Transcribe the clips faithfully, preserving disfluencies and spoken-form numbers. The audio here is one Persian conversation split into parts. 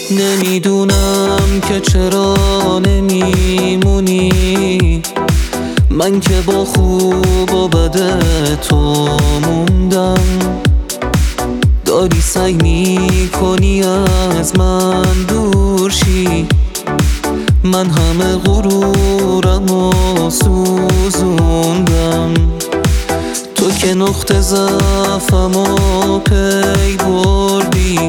نمیدونم که چرا نمیمونی، من که با خوب و بد تو موندم. داری سعی میکنی از من دور شی، من همه غرورم و سوزوندم. تو که نقطه ضعفم و پی بردی،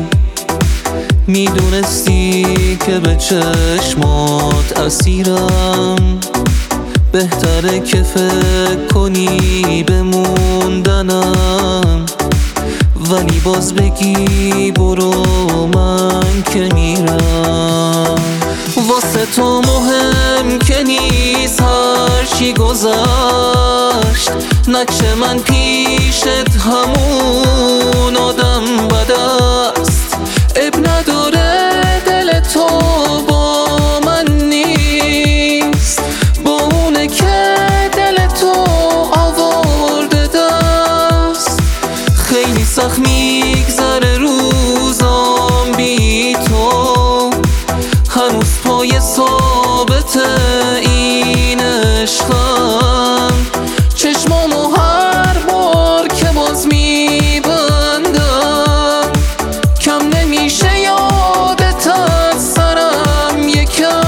میدونستی که به چشمات اسیرم. بهتره که فکر کنی بموندنم، ولی باز بگی برو من که میرم. واسه تو مهم که نیست هر چی گذشت، نقش من پیشت همون آدم بد است. اب نداره دل تو با من نیست، با اونه که دل تو آورده دست. خیلی سخت میگذره روزام بی تو، هنوز پای ثابت این عشقم. چشمامو هر بار که باز میبندم، کم نمیشه یادت از سرم یکم.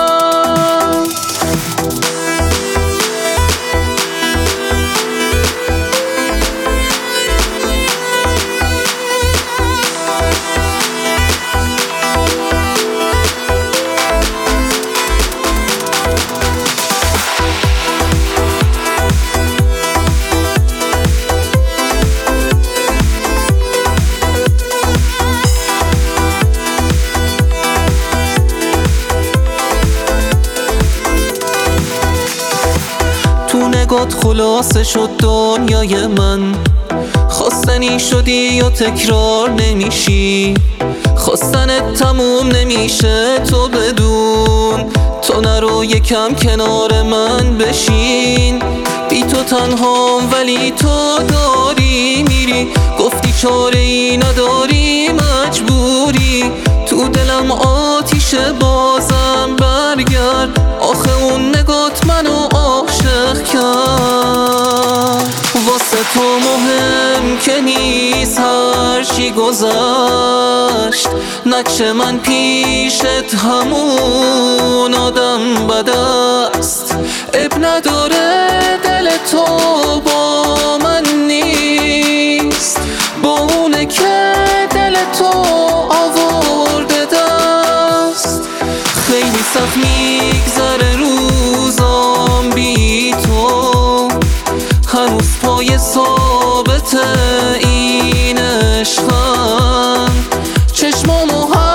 تو نگات خلاصه شد دنیای من، خواستنی شدی یا تکرار نمیشی، خواستنت تموم نمیشه تو بدون. تو نرو یکم کنار من بشین، بی تو تنهام ولی تو داری میری. گفتی چاره ای نداری مجبوری، تو دلم آتیشه بازم برگرد. آخه اون نگات منو عاشق کرد. واسه تو مهم که نیست هر چی گذشت، نقش من پیشت همون آدم بد است. اب نداره دل تو با من نیست، با اونه که دل تو آورده دست. خیلی سخت میگذره روزام بی تو، هنوز پای ثابت این عشقم. چشمامو